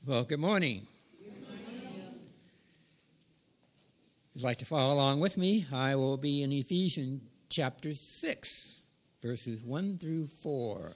Well, good morning. Good morning. If you'd like to follow along with me, I will be in Ephesians chapter 6, verses 1 through 4.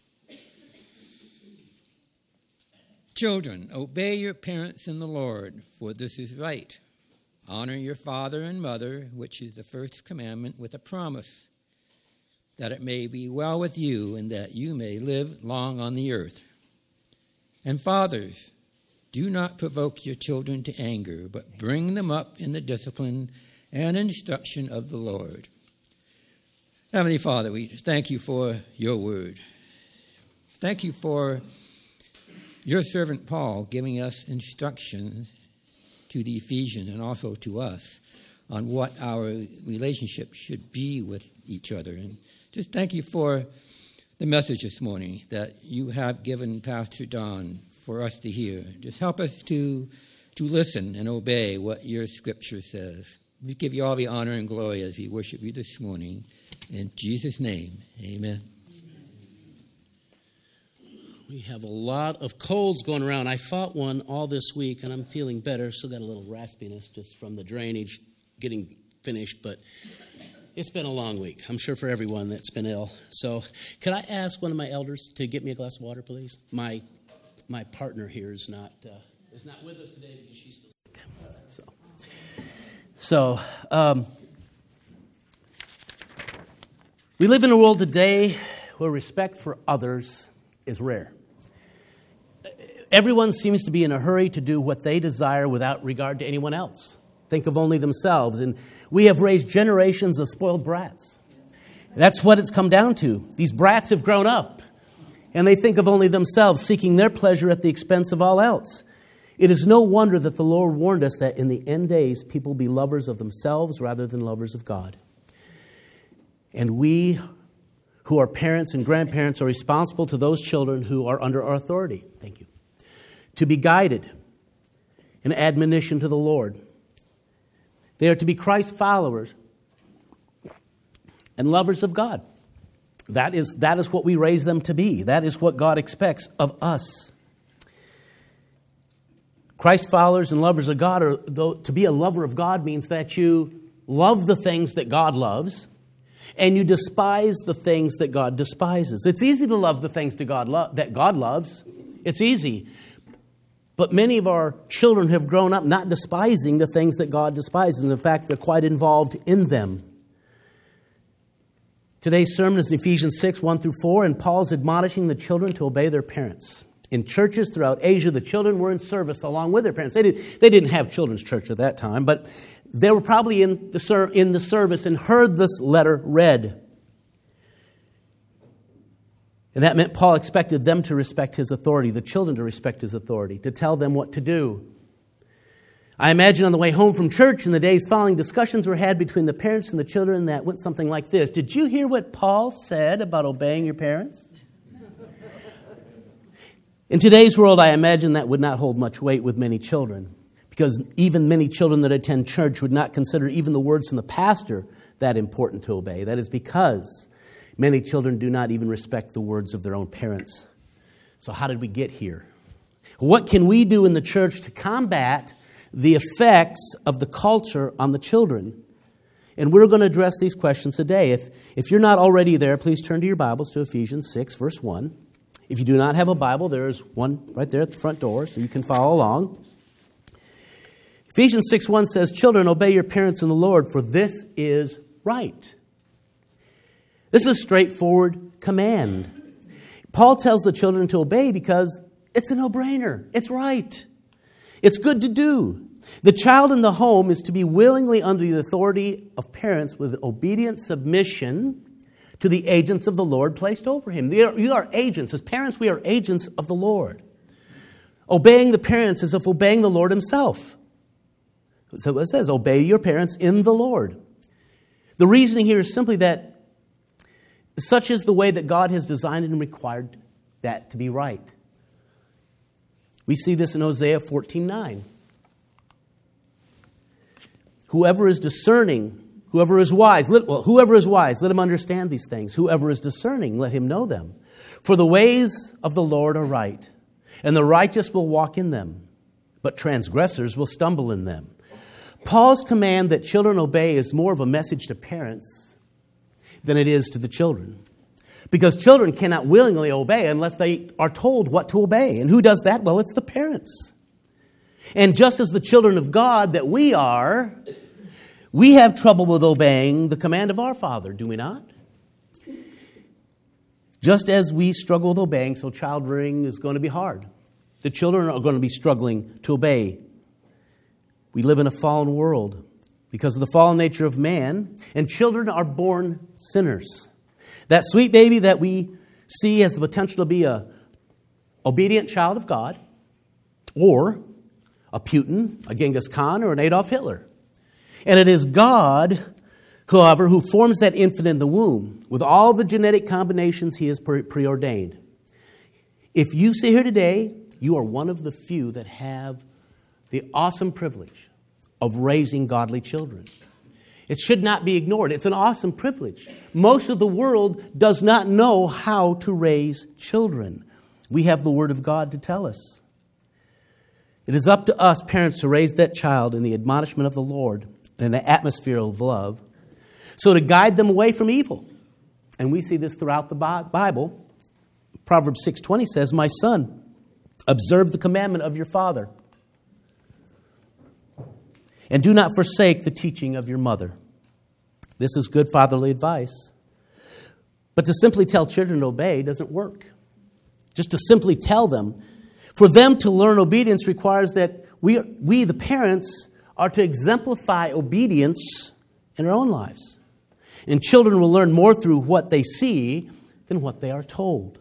Children, obey your parents in the Lord, for this is right. Honor your father and mother, which is the first commandment with a promise, that it may be well with you and that you may live long on the earth. And fathers, do not provoke your children to anger, but bring them up in the discipline and instruction of the Lord. Heavenly Father, we thank you for your word. Thank you for your servant Paul giving us instructions to the Ephesians and also to us on what our relationship should be with each other. And just thank you for the message this morning that you have given Pastor Don for us to hear. Just help us to listen and obey what your scripture says. We give you all the honor and glory as we worship you this morning. In Jesus' name, amen. We have a lot of colds going around. I fought one all this week, and I'm feeling better. Still got a little raspiness just from the drainage getting finished, but it's been a long week, I'm sure, for everyone that's been ill. So could I ask one of my elders to get me a glass of water, please? My partner here is not with us today because she's still sick. So we live in a world today where respect for others is rare. Everyone seems to be in a hurry to do what they desire without regard to anyone else. Think of only themselves. And we have raised generations of spoiled brats. That's what it's come down to. These brats have grown up, and they think of only themselves, seeking their pleasure at the expense of all else. It is no wonder that the Lord warned us that in the end days, people will be lovers of themselves rather than lovers of God. And we, who are parents and grandparents, are responsible to those children who are under our authority. Thank you. To be guided in admonition to the Lord. They are to be Christ followers and lovers of God. That is what we raise them to be. That is what God expects of us. Christ followers and lovers of God, to be a lover of God means that you love the things that God loves and you despise the things that God despises. It's easy to love the things that God loves. It's easy. But many of our children have grown up not despising the things that God despises. In fact, they're quite involved in them. Today's sermon is in Ephesians 6, 1 through 4, and Paul's admonishing the children to obey their parents. In churches throughout Asia, the children were in service along with their parents. They didn't have children's church at that time, but they were probably in the service and heard this letter read. And that meant Paul expected them to respect his authority, the children to respect his authority, to tell them what to do. I imagine on the way home from church in the days following, discussions were had between the parents and the children that went something like this. Did you hear what Paul said about obeying your parents? In today's world, I imagine that would not hold much weight with many children, because even many children that attend church would not consider even the words from the pastor that important to obey. That is because many children do not even respect the words of their own parents. So how did we get here? What can we do in the church to combat the effects of the culture on the children? And we're going to address these questions today. If you're not already there, please turn to your Bibles to Ephesians 6, verse 1. If you do not have a Bible, there's one right there at the front door, so you can follow along. Ephesians 6:1 says, "Children, obey your parents in the Lord, for this is right." This is a straightforward command. Paul tells the children to obey because it's a no-brainer. It's right. It's good to do. The child in the home is to be willingly under the authority of parents with obedient submission to the agents of the Lord placed over him. You are agents. As parents, we are agents of the Lord. Obeying the parents is of obeying the Lord himself. So it says, obey your parents in the Lord. The reasoning here is simply that such is the way that God has designed and required that to be right. We see this in Hosea 14:9. Whoever is discerning, whoever is wise, let him understand these things. Whoever is discerning, let him know them. For the ways of the Lord are right, and the righteous will walk in them, but transgressors will stumble in them. Paul's command that children obey is more of a message to parents than it is to the children. Because children cannot willingly obey unless they are told what to obey. And who does that? Well, it's the parents. And just as the children of God that we are, we have trouble with obeying the command of our Father, do we not? Just as we struggle with obeying, so child rearing is going to be hard. The children are going to be struggling to obey. We live in a fallen world because of the fallen nature of man, and children are born sinners. That sweet baby that we see has the potential to be an obedient child of God, or a Putin, a Genghis Khan, or an Adolf Hitler. And it is God, however, who forms that infant in the womb with all the genetic combinations He has preordained. If you sit here today, you are one of the few that have the awesome privilege of raising godly children. It should not be ignored. It's an awesome privilege. Most of the world does not know how to raise children. We have the Word of God to tell us. It is up to us, parents, to raise that child in the admonishment of the Lord and the atmosphere of love, so to guide them away from evil. And we see this throughout the Bible. Proverbs 6:20 says, "My son, observe the commandment of your father, and do not forsake the teaching of your mother." This is good fatherly advice. But to simply tell children to obey doesn't work. Just to simply tell them. For them to learn obedience requires that we the parents, are to exemplify obedience in our own lives. And children will learn more through what they see than what they are told.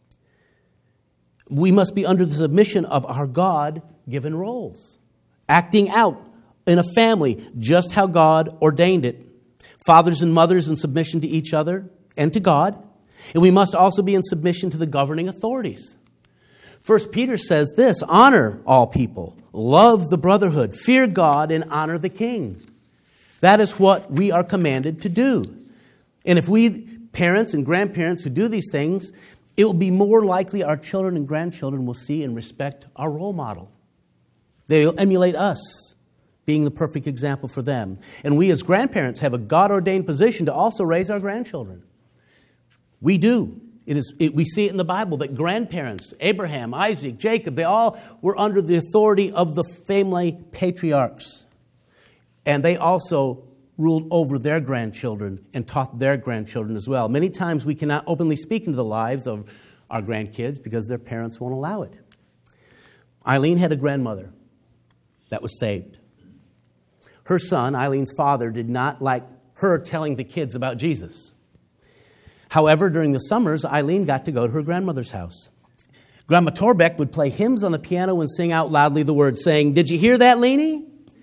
We must be under the submission of our God-given roles, acting out in a family just how God ordained it. Fathers and mothers in submission to each other and to God. And we must also be in submission to the governing authorities. 1 Peter says this, "Honor all people, love the brotherhood, fear God, and honor the king." That is what we are commanded to do. And if we, parents and grandparents who do these things, it will be more likely our children and grandchildren will see and respect our role model. They'll emulate us, being the perfect example for them. And we as grandparents have a God-ordained position to also raise our grandchildren. We do. We see it in the Bible that grandparents, Abraham, Isaac, Jacob, they all were under the authority of the family patriarchs. And they also ruled over their grandchildren and taught their grandchildren as well. Many times we cannot openly speak into the lives of our grandkids because their parents won't allow it. Eileen had a grandmother that was saved. Her son, Eileen's father, did not like her telling the kids about Jesus. However, during the summers, Eileen got to go to her grandmother's house. Grandma Torbeck would play hymns on the piano and sing out loudly the words, saying, "Did you hear that, Leanie?"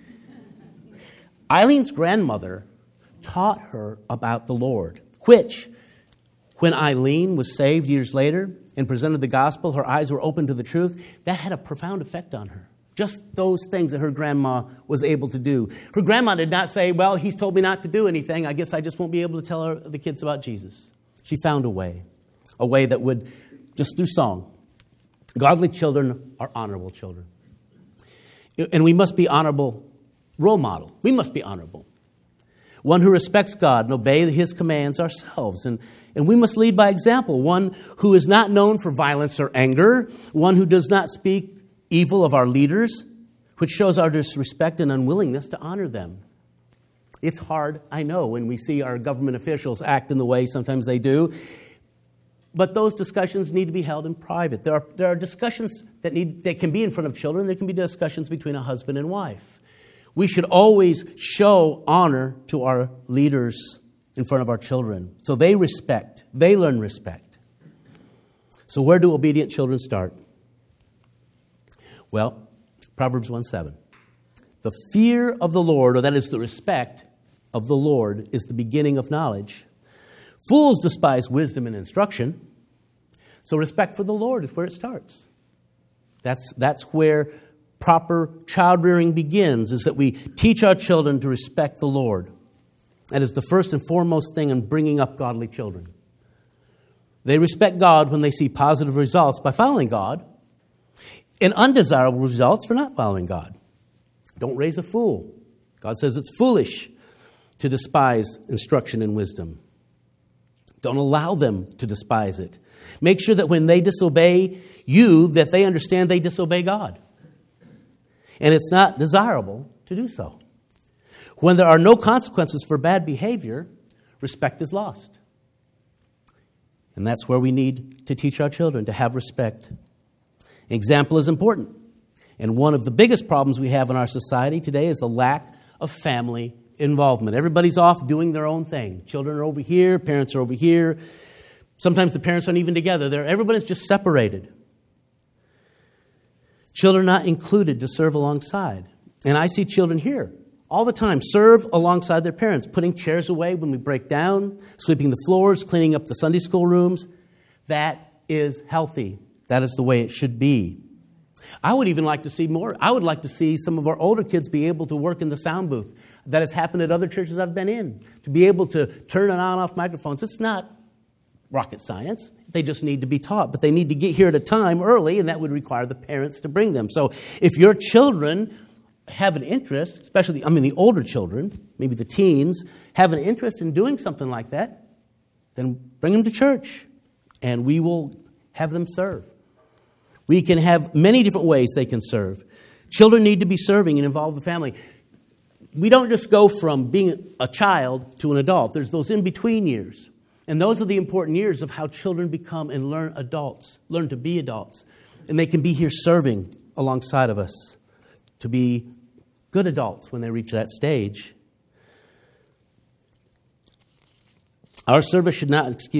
Eileen's grandmother taught her about the Lord, which, when Eileen was saved years later and presented the gospel, her eyes were open to the truth. That had a profound effect on her. Just those things that her grandma was able to do. Her grandma did not say, "Well, he's told me not to do anything. I guess I just won't be able to tell the kids about Jesus." She found a way that would, just through song. Godly children are honorable children. And we must be honorable role model. We must be honorable. One who respects God and obey His commands ourselves. And we must lead by example. One who is not known for violence or anger. One who does not speak evil of our leaders, which shows our disrespect and unwillingness to honor them. It's hard, I know, when we see our government officials act in the way sometimes they do. But those discussions need to be held in private. There are discussions that can be in front of children. There can be discussions between a husband and wife. We should always show honor to our leaders in front of our children. So they learn respect. So where do obedient children start? Well, Proverbs 1:7. The fear of the Lord, or that is the respect of the Lord, is the beginning of knowledge. Fools despise wisdom and instruction. So respect for the Lord is where it starts. That's where proper child rearing begins, is that we teach our children to respect the Lord. That is the first and foremost thing in bringing up godly children. They respect God when they see positive results by following God. and undesirable results for not following God. Don't raise a fool. God says it's foolish to despise instruction and wisdom. Don't allow them to despise it. Make sure that when they disobey you, that they understand they disobey God. And it's not desirable to do so. When there are no consequences for bad behavior, respect is lost. And that's where we need to teach our children to have respect. Example is important. And one of the biggest problems we have in our society today is the lack of family involvement. Everybody's off doing their own thing. Children are over here, parents are over here. Sometimes the parents aren't even together. Everybody's just separated. Children not included to serve alongside. And I see children here all the time serve alongside their parents, putting chairs away when we break down, sweeping the floors, cleaning up the Sunday school rooms. That is healthy. That is the way it should be. I would even like to see more. I would like to see some of our older kids be able to work in the sound booth. That has happened at other churches I've been in. To be able to turn on and off microphones. It's not rocket science. They just need to be taught. But they need to get here at a time early, and that would require the parents to bring them. So if your children have an interest, especially, the older children, maybe the teens, have an interest in doing something like that, then bring them to church, and we will have them serve. We can have many different ways they can serve. Children need to be serving and involve the family. We don't just go from being a child to an adult. There's those in-between years. And those are the important years of how children become and learn to be adults. And they can be here serving alongside of us to be good adults when they reach that stage. Our service to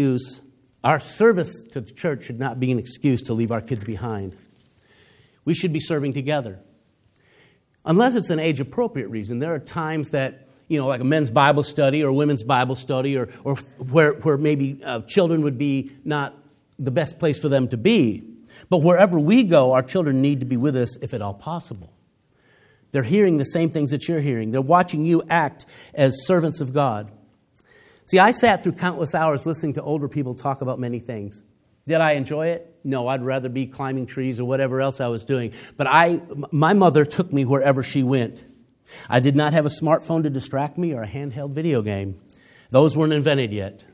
the church should not be an excuse to leave our kids behind. We should be serving together. Unless it's an age-appropriate reason. There are times that, like a men's Bible study or women's Bible study or where maybe children would be not the best place for them to be. But wherever we go, our children need to be with us if at all possible. They're hearing the same things that you're hearing. They're watching you act as servants of God. See, I sat through countless hours listening to older people talk about many things. Did I enjoy it? No, I'd rather be climbing trees or whatever else I was doing. But my mother took me wherever she went. I did not have a smartphone to distract me or a handheld video game. Those weren't invented yet.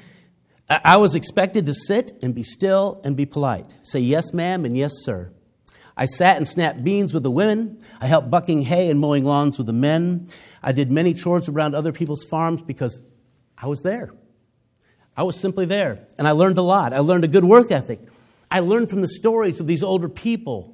I was expected to sit and be still and be polite. Say yes, ma'am, and yes, sir. I sat and snapped beans with the women. I helped bucking hay and mowing lawns with the men. I did many chores around other people's farms because I was there. I was simply there. And I learned a lot. I learned a good work ethic. I learned from the stories of these older people.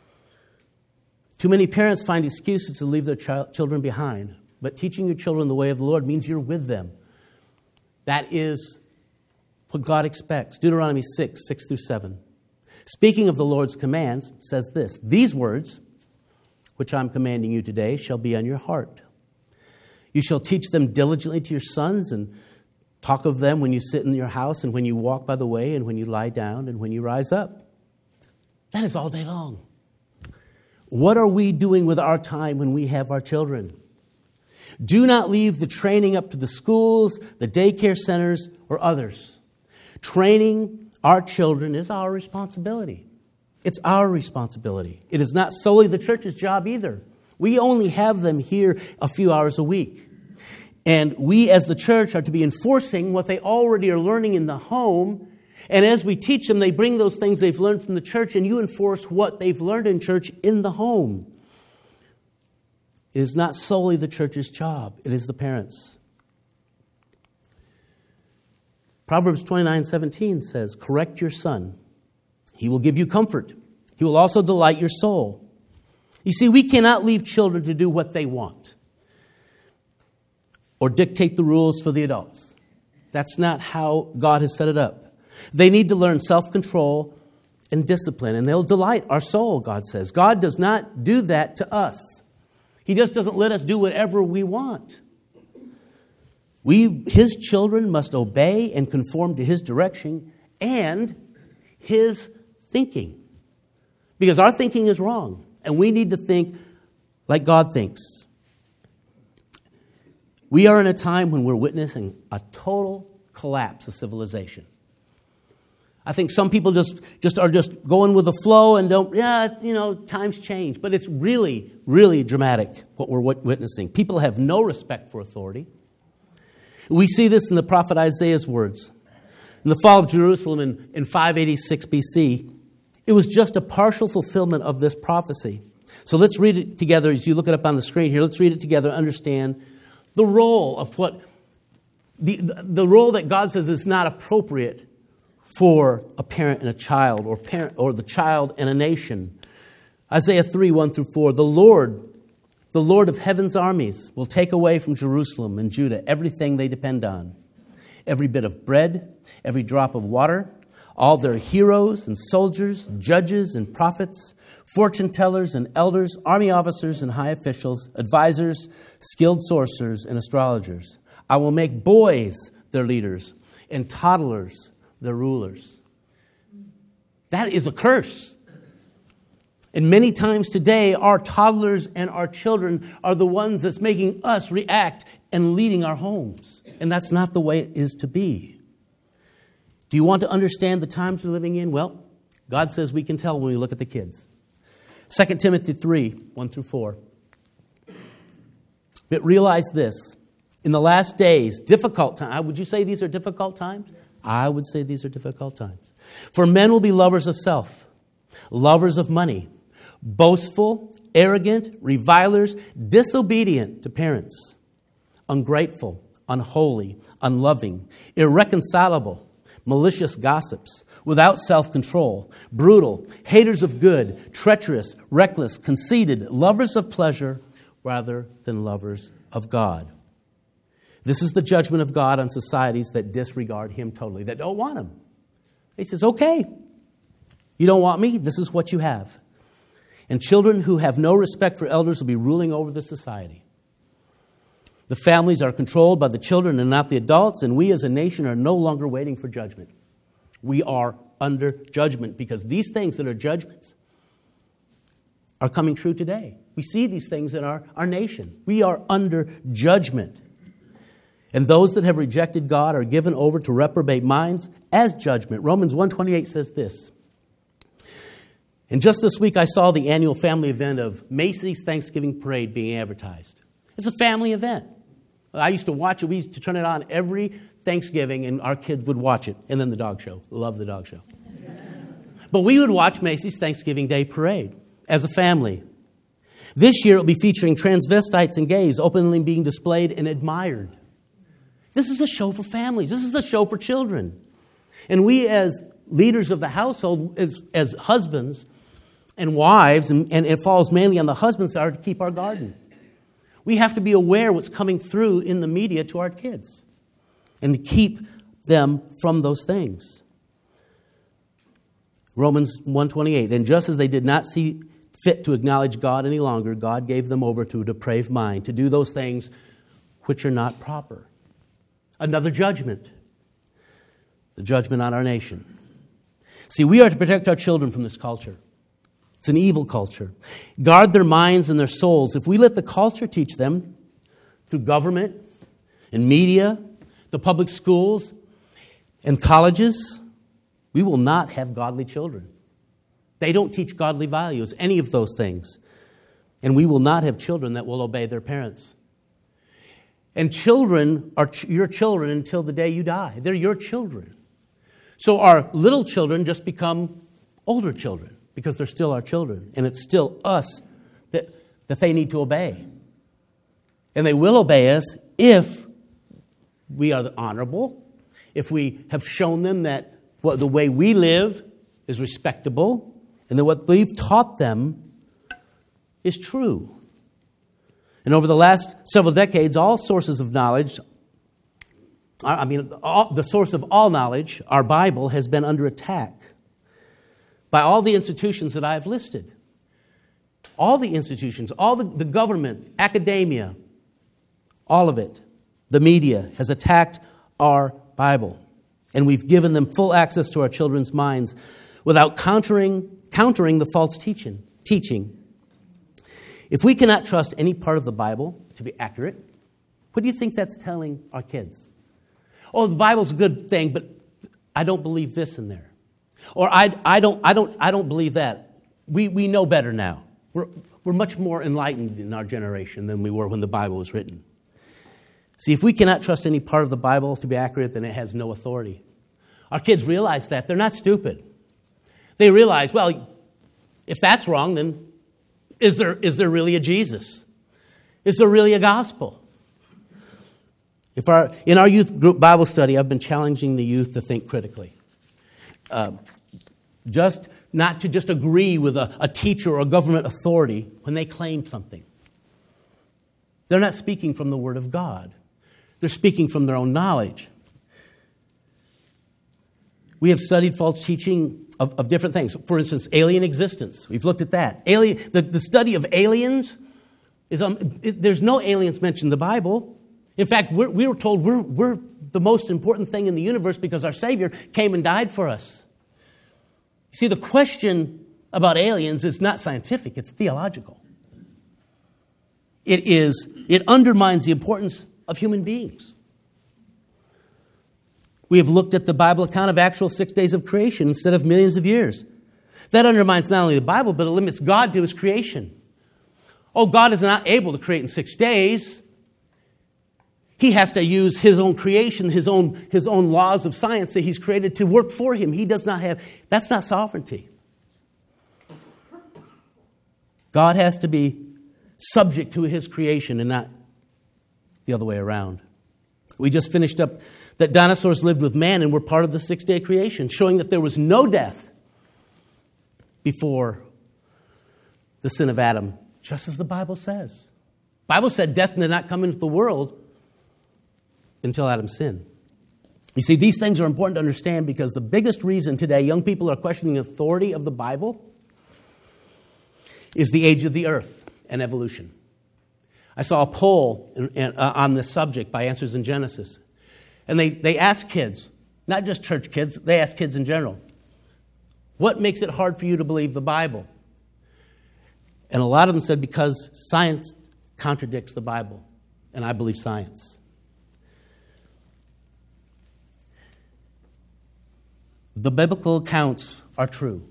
Too many parents find excuses to leave their children behind. But teaching your children the way of the Lord means you're with them. That is what God expects. Deuteronomy 6:6-7. Speaking of the Lord's commands, says this: these words, which I'm commanding you today, shall be on your heart. You shall teach them diligently to your sons and talk of them when you sit in your house and when you walk by the way and when you lie down and when you rise up. That is all day long. What are we doing with our time when we have our children? Do not leave the training up to the schools, the daycare centers, or others. Training our children is our responsibility. It's our responsibility. It is not solely the church's job either. We only have them here a few hours a week. And we as the church are to be enforcing what they already are learning in the home. And as we teach them, they bring those things they've learned from the church, and you enforce what they've learned in church in the home. It is not solely the church's job. It is the parents'. Proverbs 29:17 says, correct your son. He will give you comfort. He will also delight your soul. You see, we cannot leave children to do what they want or dictate the rules for the adults. That's not how God has set it up. They need to learn self-control and discipline, and they'll delight our soul, God says. God does not do that to us. He just doesn't let us do whatever we want. His children must obey and conform to His direction and His thinking. Because our thinking is wrong, and we need to think like God thinks. We are in a time when we're witnessing a total collapse of civilization. I think some people just are going with the flow and times change. But it's really, really dramatic what we're witnessing. People have no respect for authority. We see this in the prophet Isaiah's words. In the fall of Jerusalem in 586 BC, it was just a partial fulfillment of this prophecy. So let's read it together as you look it up on the screen here. Let's read it together, understand the role of what the role that God says is not appropriate for a parent and a child, or the child and a nation. Isaiah 3, 1 through 4. The Lord of heaven's armies, will take away from Jerusalem and Judah everything they depend on. Every bit of bread, every drop of water, all their heroes and soldiers, judges and prophets, fortune tellers and elders, army officers and high officials, advisors, skilled sorcerers and astrologers. I will make boys their leaders and toddlers their rulers. That is a curse. And many times today, our toddlers and our children are the ones that's making us react and leading our homes. And that's not the way it is to be. Do you want to understand the times we're living in? Well, God says we can tell when we look at the kids. 2 Timothy 3, 1 through 4. But realize this. In the last days, difficult times. Would you say these are difficult times? I would say these are difficult times. For men will be lovers of self, lovers of money, boastful, arrogant, revilers, disobedient to parents, ungrateful, unholy, unloving, irreconcilable, malicious gossips, without self-control, brutal, haters of good, treacherous, reckless, conceited, lovers of pleasure rather than lovers of God. This is the judgment of God on societies that disregard Him totally, that don't want Him. He says, okay, you don't want me? This is what you have. And children who have no respect for elders will be ruling over the society. The families are controlled by the children and not the adults, and we as a nation are no longer waiting for judgment. We are under judgment because these things that are judgments are coming true today. We see these things in our nation. We are under judgment. And those that have rejected God are given over to reprobate minds as judgment. Romans 1:28 says this. And just this week I saw the annual family event of Macy's Thanksgiving Parade being advertised. It's a family event. I used to watch it. We used to turn it on every Thanksgiving, and our kids would watch it. And then the dog show. Love the dog show. But we would watch Macy's Thanksgiving Day Parade as a family. This year it will be featuring transvestites and gays openly being displayed and admired. This is a show for families. This is a show for children. And we as leaders of the household, as husbands and wives, and it falls mainly on the husbands, are to keep our garden. We have to be aware what's coming through in the media to our kids and to keep them from those things. Romans 1:28, and just as they did not see fit to acknowledge God any longer, God gave them over to a depraved mind to do those things which are not proper. Another judgment. The judgment on our nation. See, we are to protect our children from this culture. It's an evil culture. Guard their minds and their souls. If we let the culture teach them through government and media, the public schools and colleges, we will not have godly children. They don't teach godly values, any of those things. And we will not have children that will obey their parents. And children are your children until the day you die. They're your children. So our little children just become older children because they're still our children. And it's still us that they need to obey. And they will obey us if we are honorable, if we have shown them that the way we live is respectable, and that what we've taught them is true. And over the last several decades, all sources of knowledge, the source of all knowledge, our Bible, has been under attack by all the institutions that I have listed. All the institutions, all the government, academia, all of it, the media has attacked our Bible. And we've given them full access to our children's minds without countering the false teaching. If we cannot trust any part of the Bible to be accurate, what do you think that's telling our kids? Oh, the Bible's a good thing, but I don't believe this in there. Or I don't believe that. We know better now. We're much more enlightened in our generation than we were when the Bible was written. See, if we cannot trust any part of the Bible to be accurate, then it has no authority. Our kids realize that. They're not stupid. They realize, well, if that's wrong, then is there really a Jesus? Is there really a gospel? In our youth group Bible study, I've been challenging the youth to think critically. Not to just agree with a teacher or a government authority when they claim something. They're not speaking from the Word of God. They're speaking from their own knowledge. We have studied false teaching of different things. For instance, alien existence. We've looked at that. The study of aliens, there's no aliens mentioned in the Bible. In fact, we were told we're the most important thing in the universe because our Savior came and died for us. You see, the question about aliens is not scientific, it's theological. It undermines the importance of human beings. We have looked at the Bible account of actual 6 days of creation instead of millions of years. That undermines not only the Bible, but it limits God to His creation. Oh, God is not able to create in 6 days. He has to use His own creation, His own laws of science that He's created to work for Him. He does not have, that's not sovereignty. God has to be subject to His creation and not the other way around. We just finished up that dinosaurs lived with man and were part of the 6-day creation, showing that there was no death before the sin of Adam, just as the Bible says. The Bible said death did not come into the world until Adam's sin. You see, these things are important to understand because the biggest reason today young people are questioning the authority of the Bible is the age of the earth and evolution. I saw a poll on this subject by Answers in Genesis. And they asked kids, not just church kids, they asked kids in general, what makes it hard for you to believe the Bible? And a lot of them said, because science contradicts the Bible. And I believe science. The biblical accounts are true.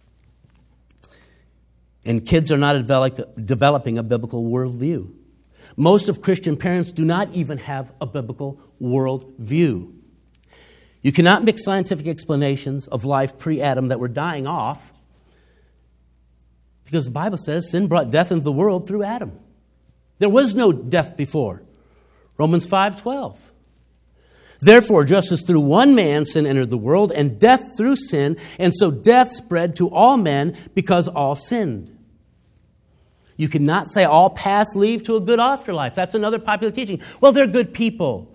And kids are not developing a biblical worldview. Most of Christian parents do not even have a biblical worldview. You cannot mix scientific explanations of life pre-Adam that were dying off because the Bible says sin brought death into the world through Adam. There was no death before. Romans 5:12. Therefore, just as through one man sin entered the world, and death through sin, and so death spread to all men because all sinned. You cannot say all paths lead to a good afterlife. That's another popular teaching. Well, they're good people.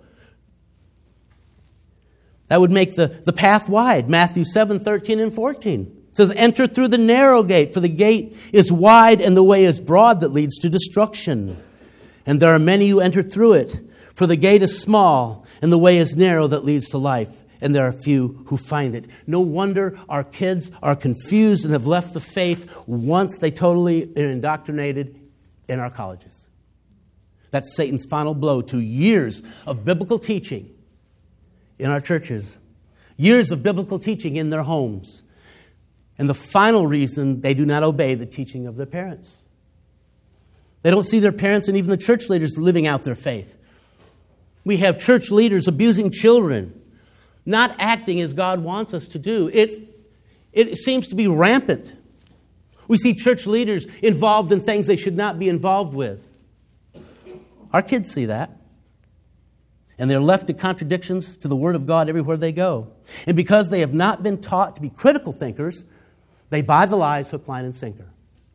That would make the path wide. Matthew 7:13 and 14. It says, enter through the narrow gate, for the gate is wide and the way is broad that leads to destruction. And there are many who enter through it. For the gate is small and the way is narrow that leads to life. And there are few who find it. No wonder our kids are confused and have left the faith once they totally are indoctrinated in our colleges. That's Satan's final blow to years of biblical teaching in our churches. Years of biblical teaching in their homes. And the final reason they do not obey the teaching of their parents. They don't see their parents and even the church leaders living out their faith. We have church leaders abusing children, not acting as God wants us to do. It seems to be rampant. We see church leaders involved in things they should not be involved with. Our kids see that. And they're left to contradictions to the Word of God everywhere they go. And because they have not been taught to be critical thinkers, they buy the lies hook, line, and sinker.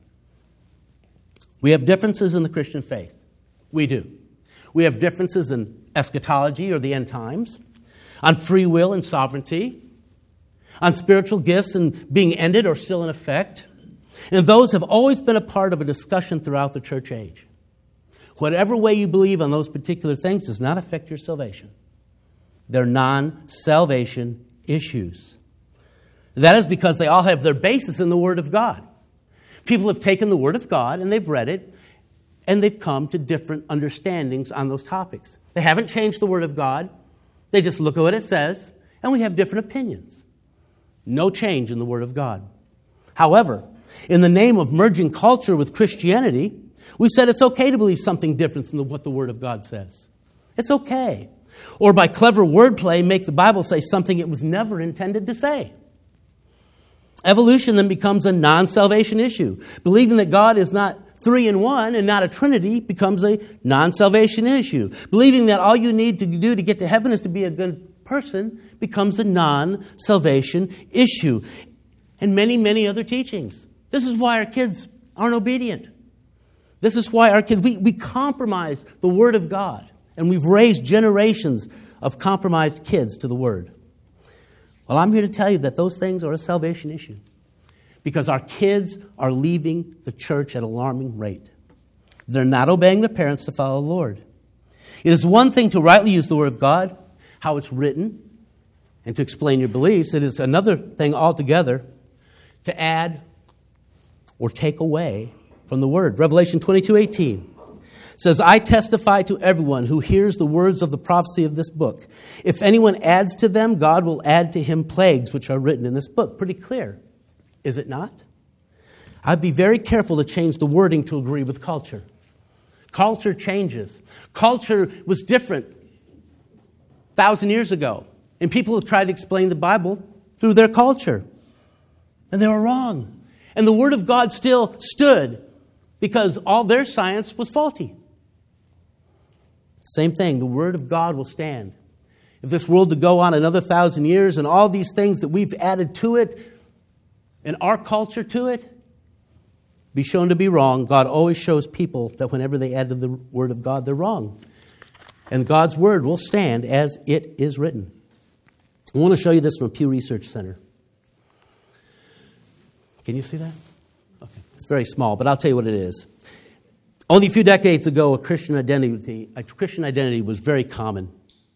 We have differences in the Christian faith. We do. We have differences in eschatology or the end times, on free will and sovereignty, on spiritual gifts and being ended or still in effect. And those have always been a part of a discussion throughout the church age. Whatever way you believe on those particular things does not affect your salvation. They're non-salvation issues. That is because they all have their basis in the Word of God. People have taken the Word of God and they've read it and they've come to different understandings on those topics. They haven't changed the Word of God. They just look at what it says and we have different opinions. No change in the Word of God. However, in the name of merging culture with Christianity, we've said it's okay to believe something different than what the Word of God says. It's okay. Or by clever wordplay, make the Bible say something it was never intended to say. Evolution then becomes a non-salvation issue. Believing that God is not three in one and not a trinity becomes a non-salvation issue. Believing that all you need to do to get to heaven is to be a good person becomes a non-salvation issue. And many, many other teachings. This is why our kids aren't obedient. This is why our kids, we compromise the Word of God. And we've raised generations of compromised kids to the Word. Well, I'm here to tell you that those things are a salvation issue. Because our kids are leaving the church at an alarming rate. They're not obeying their parents to follow the Lord. It is one thing to rightly use the Word of God, how it's written, and to explain your beliefs. It is another thing altogether to add or take away from the Word. Revelation 22:18 says, I testify to everyone who hears the words of the prophecy of this book. If anyone adds to them, God will add to him plagues which are written in this book. Pretty clear, is it not? I'd be very careful to change the wording to agree with culture. Culture changes. Culture was different 1,000 years ago. And people have tried to explain the Bible through their culture. And they were wrong. And the Word of God still stood because all their science was faulty. Same thing, the Word of God will stand. If this world to go on another 1,000 years and all these things that we've added to it and our culture to it be shown to be wrong, God always shows people that whenever they add to the Word of God, they're wrong. And God's Word will stand as it is written. I want to show you this from Pew Research Center. Can you see that? Okay. It's very small, but I'll tell you what it is. Only a few decades ago, a Christian identity was very common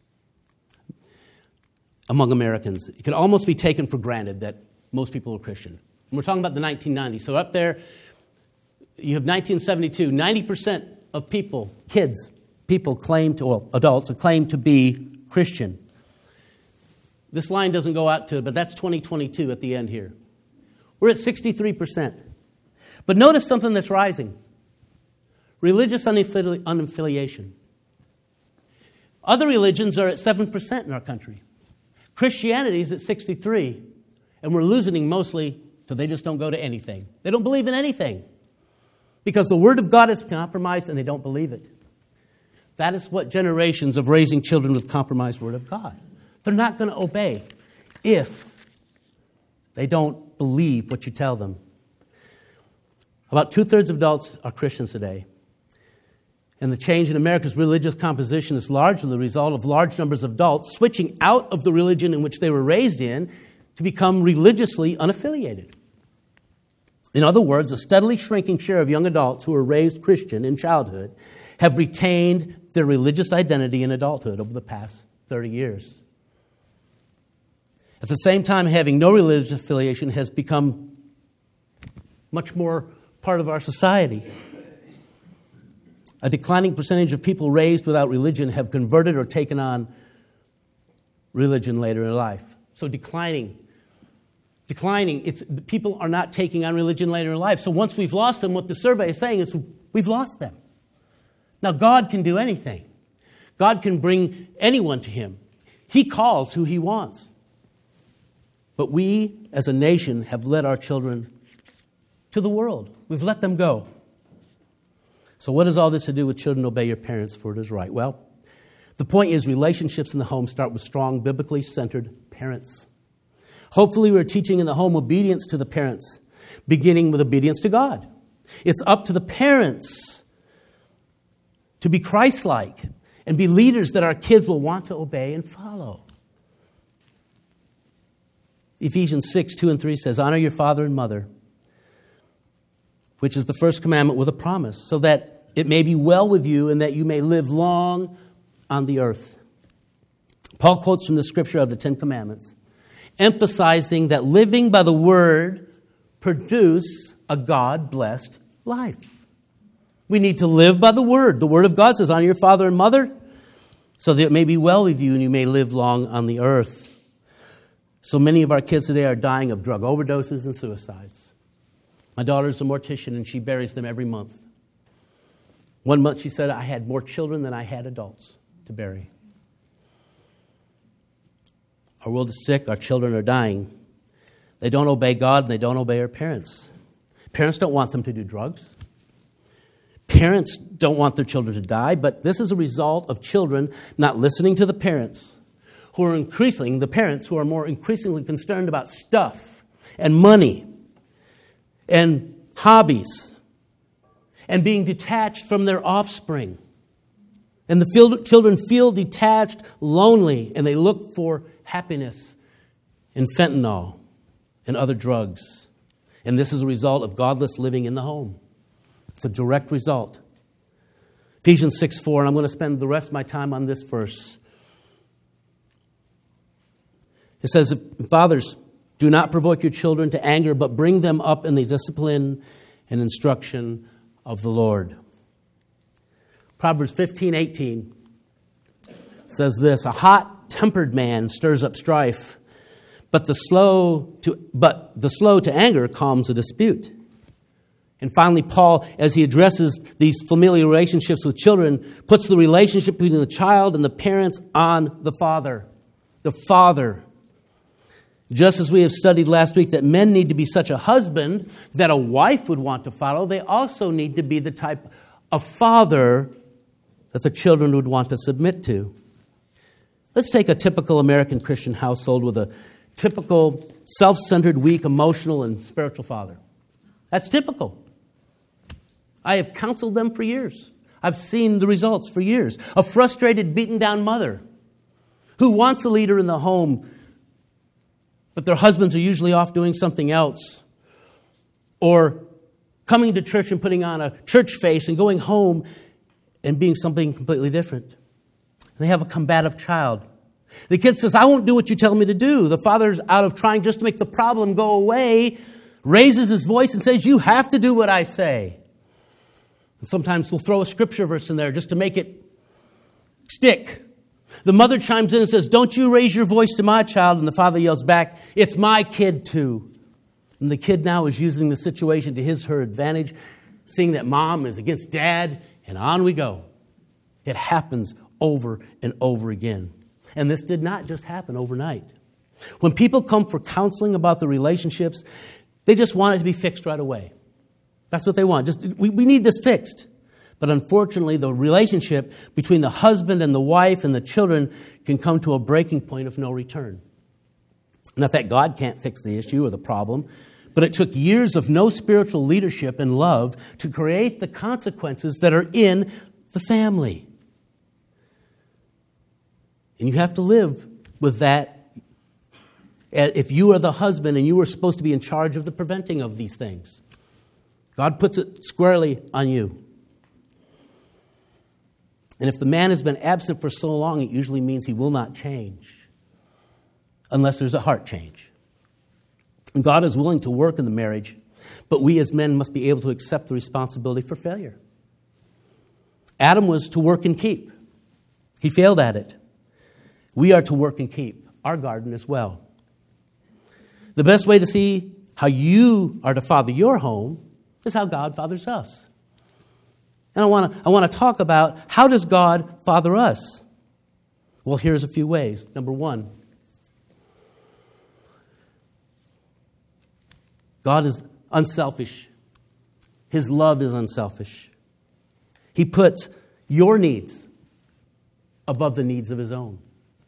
among Americans. It could almost be taken for granted that most people are Christian. And we're talking about the 1990s. So up there, you have 1972. 90% of adults claim to be Christian. This line doesn't go out to it, but that's 2022 at the end here. We're at 63%. But notice something that's rising. Religious unaffiliation. Other religions are at 7% in our country. Christianity is at 63%, and we're losing mostly so they just don't go to anything. They don't believe in anything because the Word of God is compromised and they don't believe it. That is what generations of raising children with compromised Word of God. They're not going to obey if they don't believe what you tell them. About 2/3 of adults are Christians today. And the change in America's religious composition is largely the result of large numbers of adults switching out of the religion in which they were raised in to become religiously unaffiliated. In other words, a steadily shrinking share of young adults who were raised Christian in childhood have retained their religious identity in adulthood over the past 30 years. At the same time, having no religious affiliation has become much more part of our society. A declining percentage of people raised without religion have converted or taken on religion later in life. So declining. People are not taking on religion later in life. So once we've lost them, what the survey is saying is we've lost them. Now, God can do anything. God can bring anyone to Him. He calls who He wants. But we, as a nation, have led our children to the world. We've let them go. So what does all this to do with children obey your parents for it is right? Well, the point is relationships in the home start with strong, biblically centered parents. Hopefully we're teaching in the home obedience to the parents, beginning with obedience to God. It's up to the parents to be Christ-like and be leaders that our kids will want to obey and follow. Ephesians 6:2-3 says, honor your father and mother, which is the first commandment with a promise, so that it may be well with you and that you may live long on the earth. Paul quotes from the scripture of the Ten Commandments, emphasizing that living by the Word produces a God-blessed life. We need to live by the Word. The Word of God says, honor your father and mother, so that it may be well with you and you may live long on the earth. So many of our kids today are dying of drug overdoses and suicides. My daughter's a mortician, and she buries them every month. One month she said, I had more children than I had adults to bury. Our world is sick. Our children are dying. They don't obey God, and they don't obey their parents. Parents don't want them to do drugs. Parents don't want their children to die, but this is a result of children not listening to the parents, the parents who are more increasingly concerned about stuff and money and hobbies and being detached from their offspring. And the children feel detached, lonely, and they look for happiness in fentanyl and other drugs. And this is a result of godless living in the home. It's a direct result. Ephesians 6:4, and I'm going to spend the rest of my time on this verse. It says, fathers, do not provoke your children to anger, but bring them up in the discipline and instruction of the Lord. Proverbs 15:18 says this, a hot-tempered man stirs up strife, but the slow to anger calms a dispute. And finally, Paul, as he addresses these familial relationships with children, puts the relationship between the child and the parents on the father. The father. Just as we have studied last week that men need to be such a husband that a wife would want to follow, they also need to be the type of father that the children would want to submit to. Let's take a typical American Christian household with a typical self-centered, weak, emotional, and spiritual father. That's typical. I have counseled them for years. I've seen the results for years. A frustrated, beaten down mother who wants a leader in the home, but their husbands are usually off doing something else. Or coming to church and putting on a church face and going home and being something completely different. And they have a combative child. The kid says, I won't do what you tell me to do. The father's out of trying just to make the problem go away, raises his voice and says, you have to do what I say. And sometimes we'll throw a scripture verse in there just to make it stick. The mother chimes in and says, don't you raise your voice to my child. And the father yells back, it's my kid too. And the kid now is using the situation to her advantage, seeing that mom is against dad, and on we go. It happens over and over again. And this did not just happen overnight. When people come for counseling about the relationships, they just want it to be fixed right away. That's what they want. We need this fixed. But unfortunately, the relationship between the husband and the wife and the children can come to a breaking point of no return. Not that God can't fix the issue or the problem, but it took years of no spiritual leadership and love to create the consequences that are in the family. And you have to live with that if you are the husband and you are supposed to be in charge of the preventing of these things. God puts it squarely on you. And if the man has been absent for so long, it usually means he will not change unless there's a heart change. And God is willing to work in the marriage, but we as men must be able to accept the responsibility for failure. Adam was to work and keep. He failed at it. We are to work and keep our garden as well. The best way to see how you are to father your home is how God fathers us. And I want to talk about how does God father us? Well, here's a few ways. Number one, God is unselfish. His love is unselfish. He puts your needs above the needs of his own.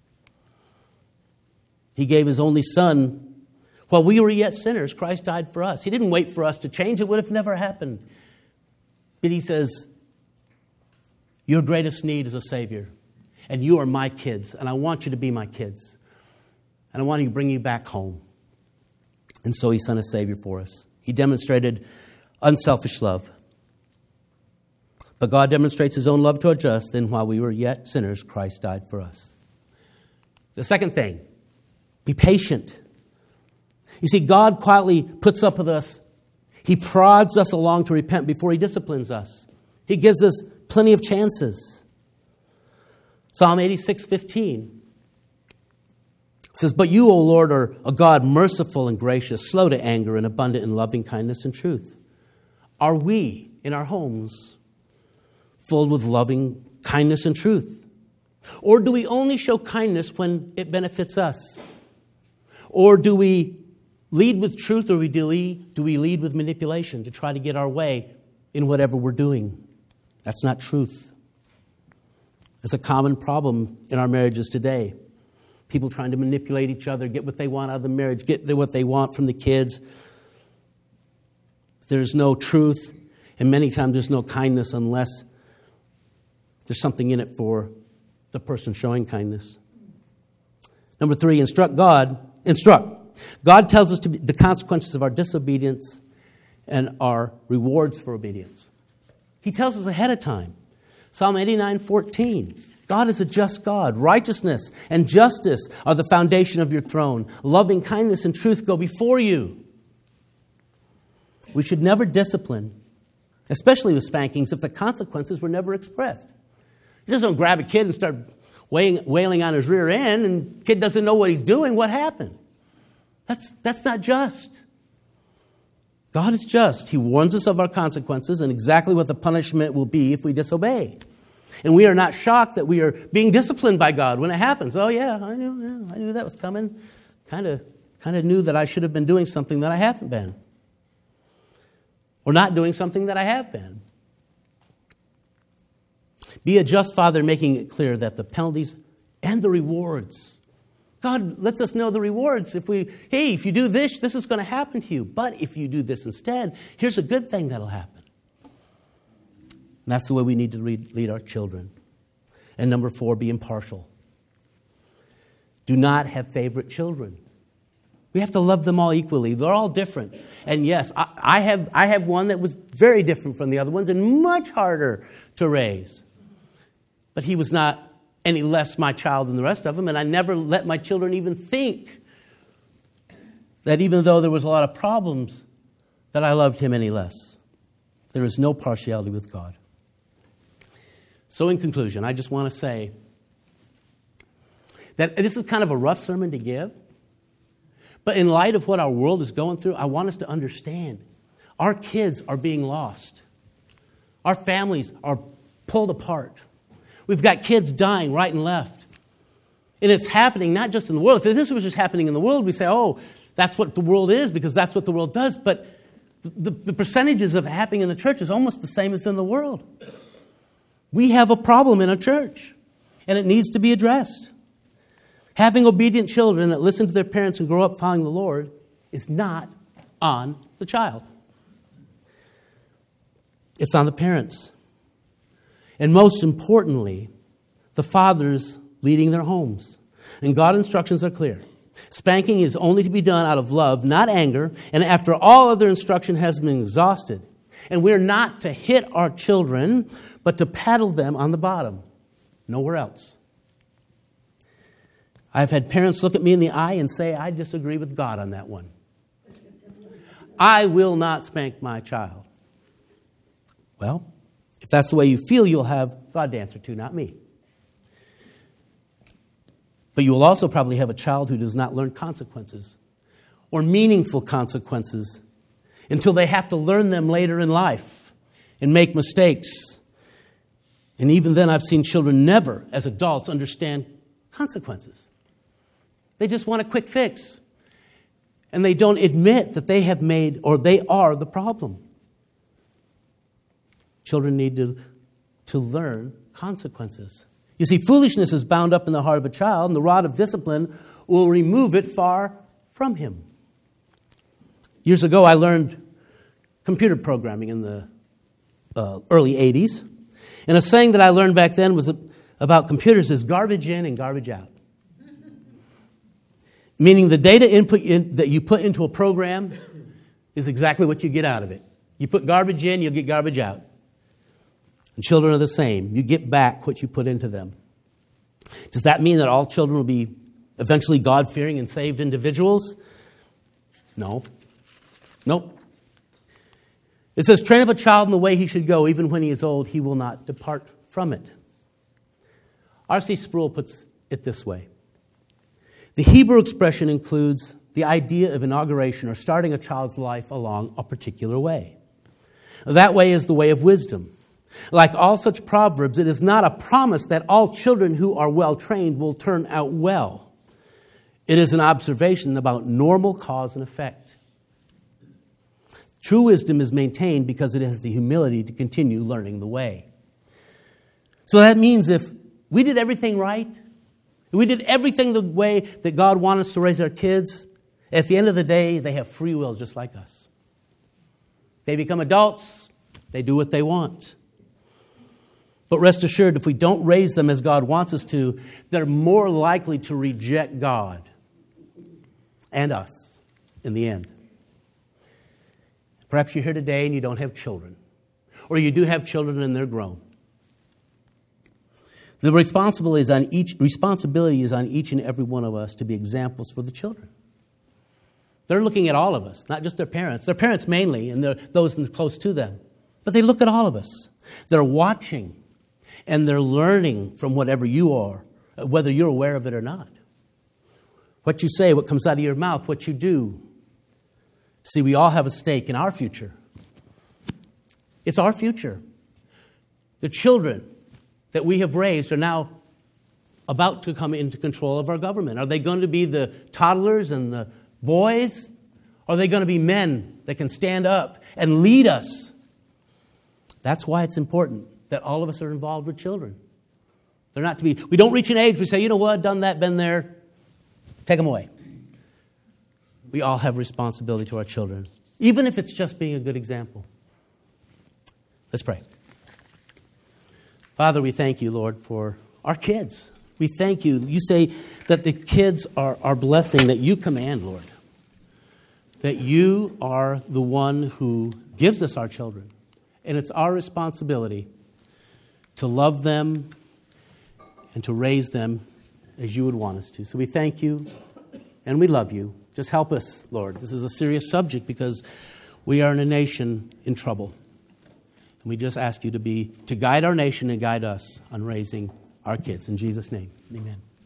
He gave his only son. While we were yet sinners, Christ died for us. He didn't wait for us to change. It would have never happened. But he says, your greatest need is a Savior. And you are my kids. And I want you to be my kids. And I want to bring you back home. And so he sent a Savior for us. He demonstrated unselfish love. But God demonstrates his own love towards us. Then while we were yet sinners, Christ died for us. The second thing, be patient. You see, God quietly puts up with us. He prods us along to repent before he disciplines us. He gives us plenty of chances. Psalm 86:15 It says, but you, O Lord, are a God merciful and gracious, slow to anger and abundant in loving kindness and truth. Are we, in our homes, filled with loving kindness and truth? Or do we only show kindness when it benefits us? Or do we lead with truth, or do we lead with manipulation to try to get our way in whatever we're doing? That's not truth. It's a common problem in our marriages today. People trying to manipulate each other, get what they want out of the marriage, get what they want from the kids. There's no truth, and many times there's no kindness unless there's something in it for the person showing kindness. Number 3, instruct. God tells us the consequences of our disobedience and our rewards for obedience. He tells us ahead of time. Psalm 89:14. God is a just God. Righteousness and justice are the foundation of your throne. Loving kindness and truth go before you. We should never discipline, especially with spankings, if the consequences were never expressed. You just don't grab a kid and start wailing on his rear end, and the kid doesn't know what he's doing. What happened? That's not just. God is just. He warns us of our consequences and exactly what the punishment will be if we disobey. And we are not shocked that we are being disciplined by God when it happens. Oh yeah, I knew that was coming. Kind of knew that I should have been doing something that I haven't been. Or not doing something that I have been. Be a just father, making it clear that the penalties and the rewards. God lets us know the rewards. If you do this, this is going to happen to you. But if you do this instead, here's a good thing that'll happen. And that's the way we need to lead our children. And number 4, be impartial. Do not have favorite children. We have to love them all equally. They're all different. And yes, I have one that was very different from the other ones and much harder to raise. But he was not any less my child than the rest of them, and I never let my children even think that even though there was a lot of problems, that I loved him any less. There is no partiality with God. So in conclusion, I just want to say that this is kind of a rough sermon to give, but in light of what our world is going through, I want us to understand our kids are being lost. Our families are pulled apart. We've got kids dying right and left. And it's happening not just in the world. If this was just happening in the world, we say, oh, that's what the world is because that's what the world does. But the percentages of it happening in the church is almost the same as in the world. We have a problem in a church, and it needs to be addressed. Having obedient children that listen to their parents and grow up following the Lord is not on the child. It's on the parents. And most importantly, the fathers leading their homes. And God's instructions are clear. Spanking is only to be done out of love, not anger, and after all other instruction has been exhausted. And we're not to hit our children, but to paddle them on the bottom. Nowhere else. I've had parents look at me in the eye and say, I disagree with God on that one. I will not spank my child. Well, if that's the way you feel, you'll have God to answer to, not me. But you will also probably have a child who does not learn consequences or meaningful consequences until they have to learn them later in life and make mistakes. And even then, I've seen children never, as adults, understand consequences. They just want a quick fix. And they don't admit that they have made or they are the problem. Children need to learn consequences. You see, foolishness is bound up in the heart of a child, and the rod of discipline will remove it far from him. Years ago, I learned computer programming in the early 80s. And a saying that I learned back then was about computers is garbage in and garbage out. Meaning the data input that you put into a program is exactly what you get out of it. You put garbage in, you'll get garbage out. And children are the same. You get back what you put into them. Does that mean that all children will be eventually God-fearing and saved individuals? No. Nope. It says, train up a child in the way he should go. Even when he is old, he will not depart from it. R.C. Sproul puts it this way. The Hebrew expression includes the idea of inauguration or starting a child's life along a particular way. That way is the way of wisdom. Like all such proverbs, it is not a promise that all children who are well trained will turn out well. It is an observation about normal cause and effect. True wisdom is maintained because it has the humility to continue learning the way. So that means if we did everything right, if we did everything the way that God wants us to raise our kids, at the end of the day, they have free will just like us. They become adults, they do what they want. But rest assured, if we don't raise them as God wants us to, they're more likely to reject God and us in the end. Perhaps you're here today and you don't have children. Or you do have children and they're grown. The responsibility is on each and every one of us to be examples for the children. They're looking at all of us, not just their parents mainly, and those close to them. But they look at all of us. They're watching, and they're learning from whatever you are, whether you're aware of it or not. What you say, what comes out of your mouth, what you do. See, we all have a stake in our future. It's our future. The children that we have raised are now about to come into control of our government. Are they going to be the toddlers and the boys? Or are they going to be men that can stand up and lead us? That's why it's important that all of us are involved with children. They're not to be. We don't reach an age we say, you know what, done that, been there, take them away. We all have responsibility to our children, even if it's just being a good example. Let's pray. Father, we thank you, Lord, for our kids. We thank you. You say that the kids are our blessing that you command, Lord. That you are the one who gives us our children. And it's our responsibility to love them and to raise them as you would want us to. So we thank you and we love you. Just help us, Lord. This is a serious subject because we are in a nation in trouble. And we just ask you to guide our nation and guide us on raising our kids. In Jesus' name, amen.